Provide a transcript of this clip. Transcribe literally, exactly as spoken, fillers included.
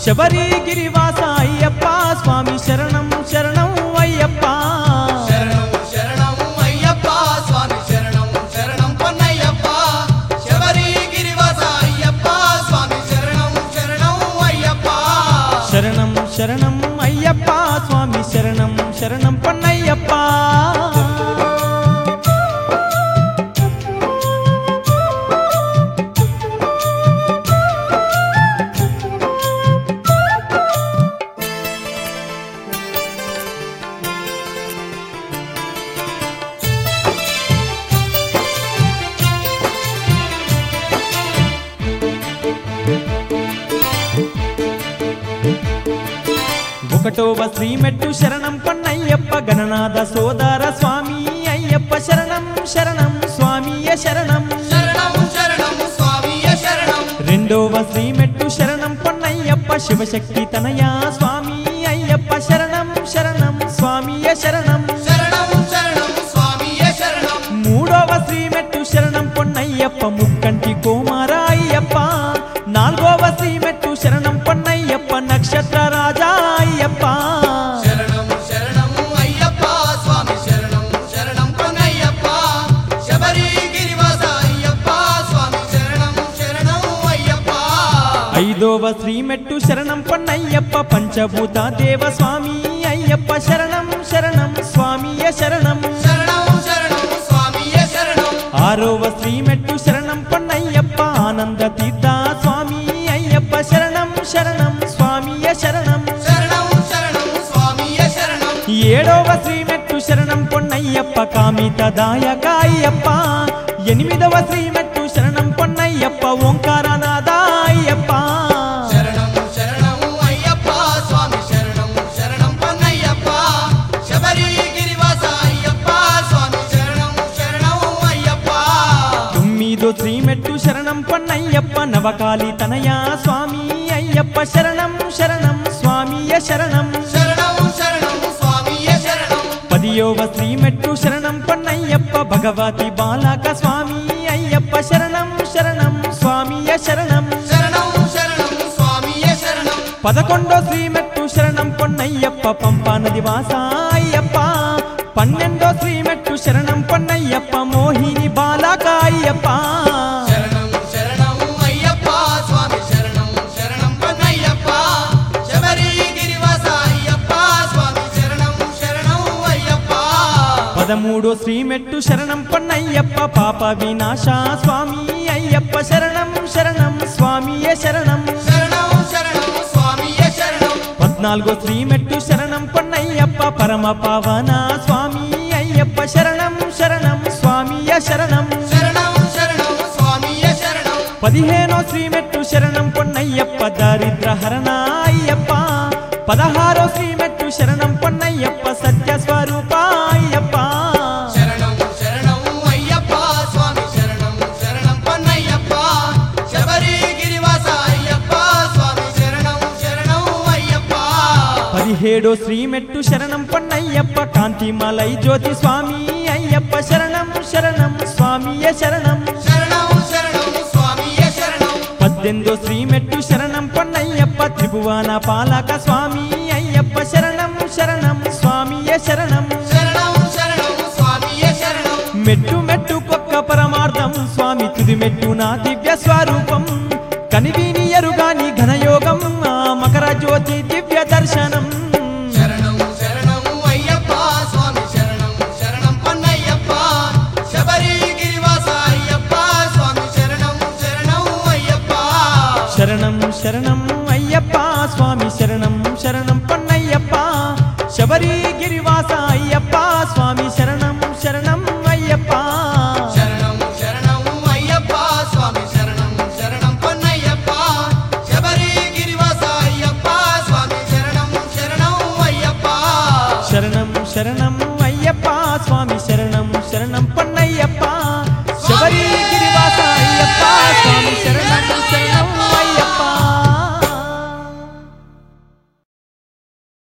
శబరి గిరివాస అయ్యప్ప స్వామి శరణం శరణం అయ్యప్ప శరణం శరణం అయ్యప్ప స్వామి శరణం శరణం పొన్నయ్యప్ప శబరి గిరివాస అయ్యప్ప స్వామి శరణం శరణం అయ్యప్ప శరణం శరణం అయ్యప్ప స్వామి శరణం శరణం పొన్నయ్యప్ప ఒకటోవ శ్రీమెట్టు శరణం పొన్నయ్యప్ప గణనాథ సోదర స్వామి అయ్యప్ప శరణం శరణం స్వామియ శరణం శరణం శరణం స్వామియ శరణం రెండోవ శ్రీమెట్టు శరణం పొన్నయ్యప్ప శివశక్తి తనయా స్వామి అయ్యప్ప శరణం శరణం స్వామియ శరణం శరణం శరణం స్వామియ శరణం మూడోవ శ్రీమెట్టు శరణం పొన్నయ్యప్ప ముక్కంటి కుమార అయ్యప్ప నాలుగోవ శ్రీమెట్టు శరణం పొన్నయ్యప్ప నక్షత్ర రాజా అయ్యప్ప శరణం శరణం అయ్యప్ప స్వామి శరణం శరణం పొన్నయ్యప్ప శబరి గిరివాస అయ్యప్ప స్వామి శరణం శరణం అయ్యప్ప ఐదోవ శ్రీమెట్టు శరణం పొన్నయ్యప్ప పంచభూత దేవ స్వామి అయ్యప్ప శరణం శరణం స్వామియ శరణం శరణం శరణం స్వామియ శరణం ఆరోవ శ్రీమెట్టు శరణం పొన్నయ్యప్ప ఆనంద తీర్థ స్వామి అయ్యప్ప శరణం శరణం స్వామియ శరణం శరణం శరణం స్వామియ శరణం ఏడవ శ్రీమెట్టు శరణం పొన్నయ్యప్ప కామిత దాయక అయ్యప్ప ఎనిమిదవ శ్రీమెట్టు శరణం పొన్నయ్యప్ప ఓంకారనాథ అయ్యప్ప శరణం శరణం అయ్యప్ప స్వామి శరణం శరణం పొన్నయ్యప్ప శబరి గిరివాస అయ్యప్ప స్వామి శరణం శరణం అయ్యప్ప తొమ్మిదో శ్రీమెట్టు శరణం పొన్నయ్యప్ప నవకాళి తనయా స్వామి అయ్యప్ప శరణం శరణం స్వామియ శరణం శరణం శరణం స్వామియ శరణం పదియోవ శ్రీమెట్టు శరణం పొన్నయ్యప్ప భగవతి బాలక స్వామి అయ్యప్ప శరణం శరణం స్వామియ శరణం శరణం శరణం స్వామియ శరణం పదకొండో శ్రీమెట్టు శరణం పొన్నయ్యప్ప పంపా నది వాస అయ్యప్ప పన్నెండో శ్రీమెట్టు శరణం పొన్నయ్యప్ప మోహిని బాలక అయ్యప్ప శరణం శరణం అయ్యప్ప స్వామి శరణం శరణం పొన్నయ్యప్ప శబరి గిరివాస అయ్యప్ప స్వామి శరణం శరణం అయ్యప్ప పదమూడో శ్రీమెట్టు శరణం పొన్నయ్యప్ప పాప వినాశ స్వామి అయ్యప్ప శరణం శరణం స్వామియ శరణం శరణం శరణం స్వామియ శరణం పద్నాలుగో శ్రీమెట్టు శరణం పొన్నయ్యప్ప పరమ పావన స్వామి అయ్యప్ప శరణం శరణం స్వామియ శరణం శరణం శరణం స్వామియ శరణం పదిహేనో శ్రీమెట్టు శరణం పొన్నయ్యప్ప దారిద్ర హరణ అయ్యప్ప పదహారో శ్రీమెట్టు శరణం పొన్నయ్యప్ప సత్య స్వరూప అయ్యప్ప శరణం శరణం అయ్యప్ప స్వామి శరణం శరణం పొన్నయ్యప్ప శబరి గిరివాస అయ్యప్ప స్వామి శరణం శరణం అయ్యప్ప పదిహేడో శ్రీమెట్టు శరణం పొన్నయ్యప్ప కాంతిమలై జ్యోతి స్వామి అయ్యప్ప శరణం శరణం స్వామియ శరణం శరణం శరణం స్వామియ శరణం పద్దెనిమిదో శ్రీమెట్టు శరణం పొన్నయ్యప్ప త్రిభువన పాలక స్వామి అయ్యప్ప శరణం శరణం స్వామియ శరణం శరణం శరణం స్వామియ శరణం మెట్టు మెట్టు కొక్క పరమార్థం స్వామి తుది మెట్టు నా దివ్య స్వరూపం కనివిని ఎరుగాని ఘనయోగం ఆ మకర జ్యోతి దివ్య దర్శనం శరణం శరణం అయ్యప్ప స్వామి శరణం శరణం పొన్నయ్యప్ప శబరి గిరివాస అయ్యప్ప స్వామి శరణం శరణం అయ్యప్ప శరణం శరణం అయ్యప్ప స్వామి శరణం శరణం పొన్నయ్యప్ప శబరి గిరివాస అయ్యప్ప స్వామి శరణం శరణం అయ్యప్ప శరణం శరణం అయ్యప్ప స్వామి శరణం శరణం పొన్నయ్యప్ప శబరి గిరివాస అయ్యప్ప స్వామి శరణం శరణం అయ్యప్ప శరణం శరణం అయ్యప్ప స్వామి శరణం శరణం పొన్నయ్యప్ప శబరి గిరివాస అయ్యప్ప స్వామి శరణం శరణం